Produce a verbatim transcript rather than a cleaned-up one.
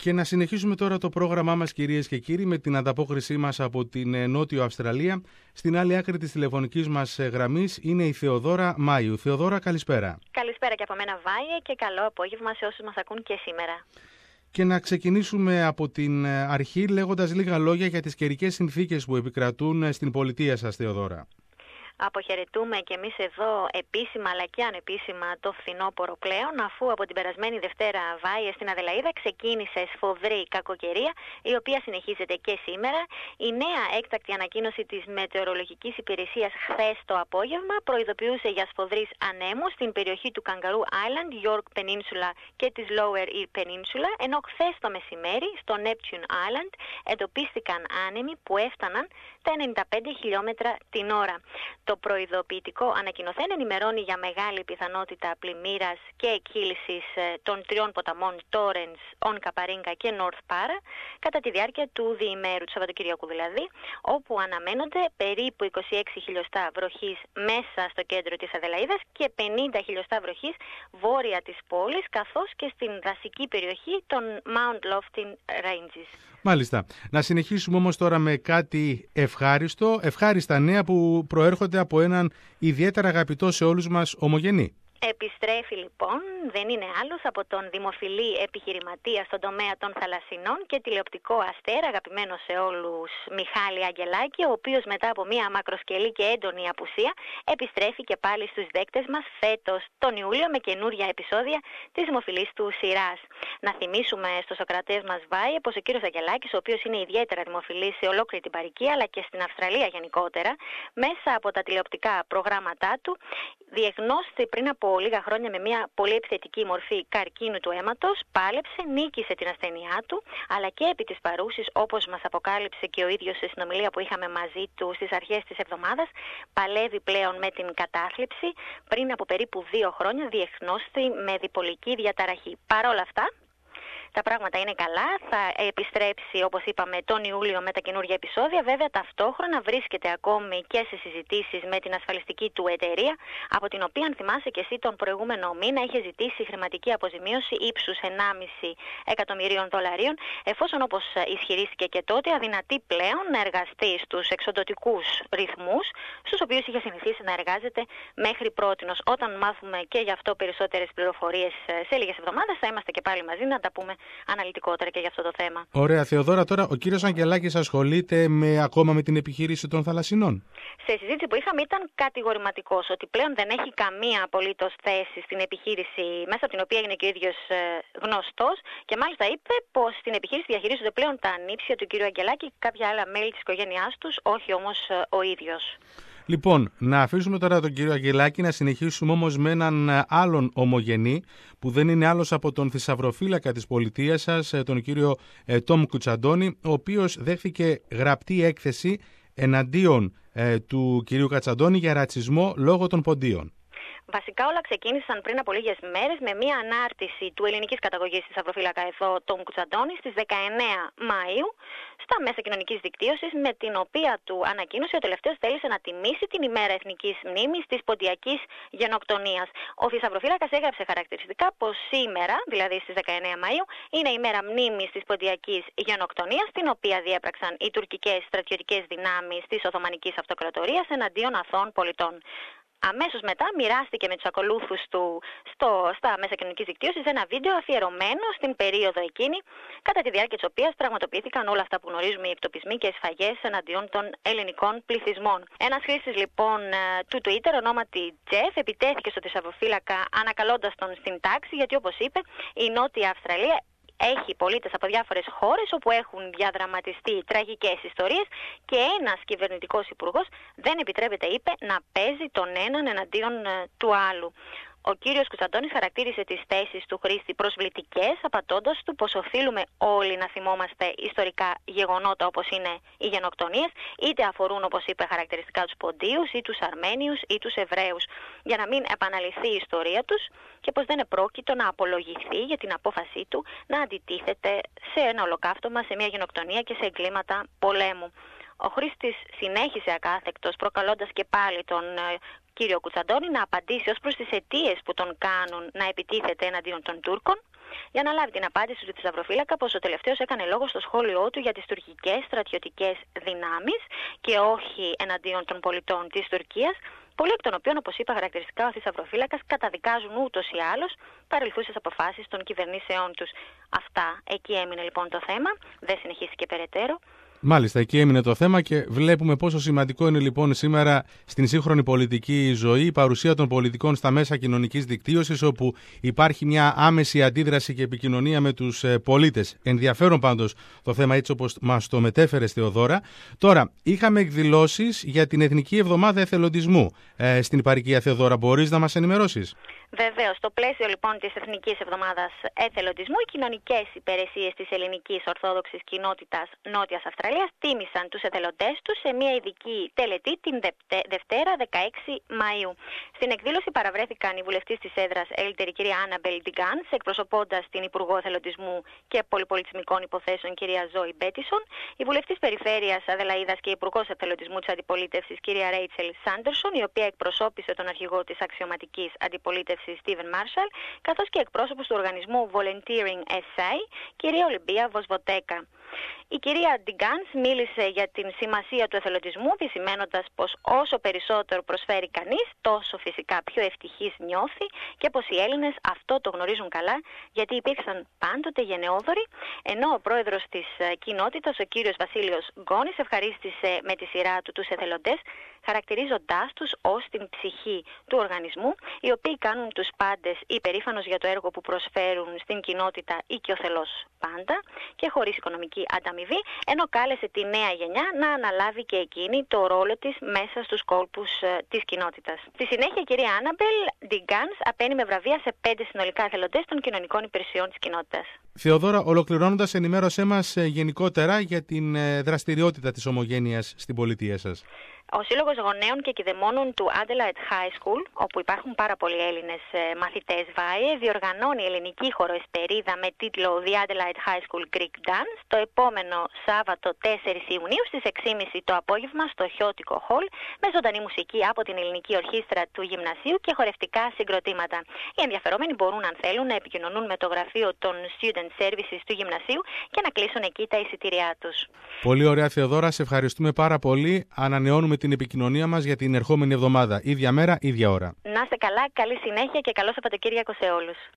Και να συνεχίσουμε τώρα το πρόγραμμά μας, κυρίες και κύριοι, με την ανταπόκρισή μας από την Νότιο Αυστραλία. Στην άλλη άκρη της τηλεφωνικής μας γραμμής είναι η Θεοδόρα Μάιου. Θεοδόρα, καλησπέρα. Καλησπέρα και από μένα, Βάιε, και καλό απόγευμα σε όσους μας ακούν και σήμερα. Και να ξεκινήσουμε από την αρχή λέγοντας λίγα λόγια για τις καιρικές συνθήκες που επικρατούν στην πολιτεία σας, Θεοδόρα. Αποχαιρετούμε και εμείς εδώ επίσημα αλλά και ανεπίσημα το φθινόπωρο πλέον, αφού από την περασμένη Δευτέρα, Βάιε, στην Αδελαΐδα ξεκίνησε σφοδρή κακοκαιρία, η οποία συνεχίζεται και σήμερα. Η νέα έκτακτη ανακοίνωση της Μετεωρολογικής Υπηρεσίας χθες το απόγευμα προειδοποιούσε για σφοδρείς ανέμους στην περιοχή του Kangaroo Island, York Peninsula και της Lower Ear Peninsula, ενώ χθες το μεσημέρι στο Neptune Island εντοπίστηκαν άνεμοι που έφταναν τα ενενήντα πέντε χιλιόμετρα την ώρα. Το προειδοποιητικό ανακοινωθέν ενημερώνει για μεγάλη πιθανότητα πλημμύρας και εκχύλησης των τριών ποταμών Torrens, Onkaparinga και North Para κατά τη διάρκεια του διημέρου, του Σαββατοκυριακού δηλαδή, όπου αναμένονται περίπου είκοσι έξι χιλιοστά βροχής μέσα στο κέντρο της Αδελαΐδας και πενήντα χιλιοστά βροχής βόρεια της πόλης, καθώς και στην δασική περιοχή των Mount Lofting Ranges. Μάλιστα. Να συνεχίσουμε όμως τώρα με κάτι ευχάριστο, ευχάριστα νέα που προέρχονται από έναν ιδιαίτερα αγαπητό σε όλους μας ομογενή. Επιστρέφει λοιπόν, δεν είναι άλλος από τον δημοφιλή επιχειρηματία στον τομέα των θαλασσινών και τηλεοπτικό αστέρα, αγαπημένο σε όλους, Μιχάλη Αγγελάκη, ο οποίος μετά από μια μακροσκελή και έντονη απουσία επιστρέφει και πάλι στους δέκτες μας φέτος τον Ιούλιο με καινούρια επεισόδια της δημοφιλής του σειράς. Να θυμίσουμε στους ακροατές μας, Βάιε, πως ο κύριος Αγγελάκης, ο οποίος είναι ιδιαίτερα δημοφιλής σε ολόκληρη την Παροικία αλλά και στην Αυστραλία γενικότερα, μέσα από τα τηλεοπτικά προγράμματά του διεγνώστη πριν από λίγα χρόνια με μια πολύ επιθετική μορφή καρκίνου του αίματος, πάλεψε, νίκησε την ασθένειά του, αλλά και επί της παρούσης, όπως μας αποκάλυψε και ο ίδιος σε συνομιλία που είχαμε μαζί του στις αρχές της εβδομάδας, παλεύει πλέον με την κατάθλιψη. Πριν από περίπου δύο χρόνια διεγνώστη με διπολική διαταραχή. Παρ' όλα αυτά, τα πράγματα είναι καλά, θα επιστρέψει όπως είπαμε τον Ιούλιο με τα καινούργια επεισόδια. Βέβαια ταυτόχρονα βρίσκεται ακόμη και σε συζητήσεις με την ασφαλιστική του εταιρεία, από την οποία, αν θυμάσαι και εσύ, τον προηγούμενο μήνα είχε ζητήσει χρηματική αποζημίωση ύψους ενάμιση εκατομμυρίων δολαρίων, εφόσον, όπως ισχυρίστηκε και τότε, αδυνατεί πλέον να εργαστεί στους εξοντωτικούς ρυθμούς στους οποίους είχε συνηθίσει να εργάζεται μέχρι πρότινος. Όταν μάθουμε και γι' αυτό περισσότερες πληροφορίες σε λίγες εβδομάδες, θα είμαστε και πάλι μαζί να τα πούμε αναλυτικότερα και για αυτό το θέμα. Ωραία, Θεοδόρα, τώρα ο κύριος Αγγελάκης ασχολείται με, ακόμα με την επιχείρηση των θαλασσινών. Σε συζήτηση που είχαμε ήταν κατηγορηματικός ότι πλέον δεν έχει καμία απολύτως θέση στην επιχείρηση μέσα από την οποία είναι και ο ίδιος ε, γνωστός, και μάλιστα είπε πως στην επιχείρηση διαχειρίζονται πλέον τα ανήψια του κύριου Αγγελάκη και κάποια άλλα μέλη της οικογένειάς τους, όχι όμως ε, ο ίδιος. Λοιπόν, να αφήσουμε τώρα τον κύριο Αγγελάκη, να συνεχίσουμε όμως με έναν άλλον ομογενή που δεν είναι άλλος από τον θησαυροφύλακα της πολιτείας σας, τον κύριο ε, Τόμ Κουτσαντώνη, ο οποίος δέχθηκε γραπτή έκθεση εναντίον ε, του κυρίου Κατσαντώνη για ρατσισμό λόγω των ποντίων. Βασικά όλα ξεκίνησαν πριν από λίγες μέρες με μια ανάρτηση του ελληνικής καταγωγής της θησαυροφύλακα εδώ, τον Κουτσαντώνη, στις δεκαεννέα Μαΐου, στα μέσα κοινωνικής δικτύωσης, με την οποία του ανακοίνωσε ότι ο τελευταίος θέλησε να τιμήσει την ημέρα εθνικής μνήμης της ποντιακής γενοκτονίας. Ο θησαυροφύλακας έγραψε χαρακτηριστικά πως σήμερα, δηλαδή στις δεκαεννέα Μαΐου, είναι η μέρα μνήμης της ποντιακής γενοκτονίας, την οποία διέπραξαν οι τουρκικές στρατιωτικές δυνάμεις της Οθωμανικής Αυτοκρατορίας εναντίον αθώων πολιτών. Αμέσως μετά μοιράστηκε με τους ακολούθους του στο, στα μέσα κοινωνικής δικτύωσης ένα βίντεο αφιερωμένο στην περίοδο εκείνη, κατά τη διάρκεια της οποίας πραγματοποιήθηκαν όλα αυτά που γνωρίζουμε, οι εκτοπισμοί και οι σφαγές εναντίον των ελληνικών πληθυσμών. Ένας χρήστης λοιπόν του Twitter, ονόματι Jeff, επιτέθηκε στο θησαυροφύλακα ανακαλώντας τον στην τάξη, γιατί όπως είπε, η Νότια Αυστραλία έχει πολίτες από διάφορες χώρες όπου έχουν διαδραματιστεί τραγικές ιστορίες και ένας κυβερνητικός υπουργός δεν επιτρέπεται, είπε, να παίζει τον έναν εναντίον του άλλου. Ο κύριος Κουτσαντώνης χαρακτήρισε τις θέσεις του χρήστη προσβλητικές, απαντώντας του πως οφείλουμε όλοι να θυμόμαστε ιστορικά γεγονότα όπως είναι οι γενοκτονίες, είτε αφορούν, όπως είπε χαρακτηριστικά, τους Ποντίους ή τους Αρμένιους ή τους Εβραίους, για να μην επαναληφθεί η ιστορία τους και πως δεν επρόκειτο να απολογηθεί για την απόφασή του να αντιτίθεται σε ένα ολοκαύτωμα, σε μια γενοκτονία και σε εγκλήματα πολέμου. Ο χρήστης συνέχισε ακάθεκτος, προκαλώντας και πάλι τον κύριο Κουτσαντώνη να απαντήσει ως προς τις αιτίες που τον κάνουν να επιτίθεται εναντίον των Τούρκων, για να λάβει την απάντηση του θησαυροφύλακα πως ο τελευταίος έκανε λόγο στο σχόλιο του για τις τουρκικές στρατιωτικές δυνάμεις και όχι εναντίον των πολιτών της Τουρκίας, πολλοί εκ των οποίων, όπως είπα χαρακτηριστικά, ο θησαυροφύλακας καταδικάζουν ούτως ή άλλως παρελθούσες αποφάσεις των κυβερνήσεών τους. Αυτά, εκεί έμεινε λοιπόν το θέμα, δεν συνεχίστηκε περαιτέρω. Μάλιστα, εκεί έμεινε το θέμα και βλέπουμε πόσο σημαντικό είναι λοιπόν σήμερα στην σύγχρονη πολιτική ζωή η παρουσία των πολιτικών στα μέσα κοινωνικής δικτύωσης, όπου υπάρχει μια άμεση αντίδραση και επικοινωνία με τους πολίτες. Ενδιαφέρον πάντως το θέμα, έτσι όπως μας το μετέφερε, Θεοδώρα. Τώρα, είχαμε εκδηλώσεις για την Εθνική Εβδομάδα Εθελοντισμού ε, στην Ηπαρικία. Θεοδώρα, μπορείς να μας ενημερώσεις? Βεβαίως, στο πλαίσιο λοιπόν της Εθνικής Εβδομάδας Εθελοντισμού, οι κοινωνικές υπηρεσίες της Ελληνικής Ορθόδοξης Κοινότητας Νότιας Αυστραλίας τίμησαν τους εθελοντές τους σε μια ειδική τελετή την Δευτέρα δεκαέξι Μαΐου. Στην εκδήλωση παραβρέθηκαν οι βουλευτής της έδρας Έλτερη κυρία Άνναμπελ Ντιγκάνς, εκπροσωπώντας την Υπουργό Εθελοντισμού και Πολυπολιτισμικών Υποθέσεων κυρία Ζόι Μπέτισον, η βουλευτής Περιφέρειας Αδελαΐδας και Υπουργός Εθελοντισμού της Αντιπολίτευσης κυρία Ρέιτσελ Σάντερσον, η οποία εκπροσώπησε τον αρχηγό της αξιωματικής αντιπολίτευσης Στίβεν Μάρσαλ, καθώς και εκπρόσωπος του οργανισμού Volunteering ες έι, κυρία Ολυμπία Βοσβοτέκα. Η κυρία Ντιγκάνς μίλησε για την σημασία του εθελοντισμού, επισημαίνοντας πως όσο περισσότερο προσφέρει κανείς, τόσο φυσικά πιο ευτυχής νιώθει και πως οι Έλληνες αυτό το γνωρίζουν καλά, γιατί υπήρξαν πάντοτε γενναιόδοροι, ενώ ο πρόεδρος της κοινότητας, ο κύριος Βασίλειος Γκόνης, ευχαρίστησε με τη σειρά του τους εθελοντές, χαρακτηρίζοντάς τους ως την ψυχή του οργανισμού, οι οποίοι κάνουν τους πάντες υπερήφανος για το έργο που προσφέρουν στην κοινότητα οικειοθελώς πάντα και χωρίς οικονομική ανταμοιβή, ενώ κάλεσε τη νέα γενιά να αναλάβει και εκείνη το ρόλο της μέσα στους κόλπους ε, της κοινότητας. Στη συνέχεια, η κυρία Άνναμπελ Ντιγκάνς απένει με βραβεία σε πέντε συνολικά εθελοντές των κοινωνικών υπηρεσιών της κοινότητας. Θεοδώρα, ολοκληρώνοντας, ενημέρωσέ μας ε, γενικότερα για την ε, δραστηριότητα της Ομογένειας στην πολιτεία σας. Ο Σύλλογος Γονέων και Κηδεμόνων του Adelaide High School, όπου υπάρχουν πάρα πολλοί Έλληνες μαθητές ΒΑΕ, διοργανώνει ελληνική χοροεσπερίδα με τίτλο The Adelaide High School Greek Dance το επόμενο Σάββατο τέσσερις Ιουνίου στις έξι και μισή το απόγευμα στο Χιώτικο Hall, με ζωντανή μουσική από την ελληνική ορχήστρα του γυμνασίου και χορευτικά συγκροτήματα. Οι ενδιαφερόμενοι μπορούν, αν θέλουν, να επικοινωνούν με το γραφείο των Student Services του γυμνασίου και να κλείσουν εκεί τα εισιτήριά τους. Πολύ ωραία, Θεοδώρα, σε ευχαριστούμε πάρα πολύ. Ανανεώνουμε την επικοινωνία μας για την ερχόμενη εβδομάδα. Ίδια μέρα, ίδια ώρα. Να είστε καλά, καλή συνέχεια και καλό Σαββατοκύριακο σε όλους.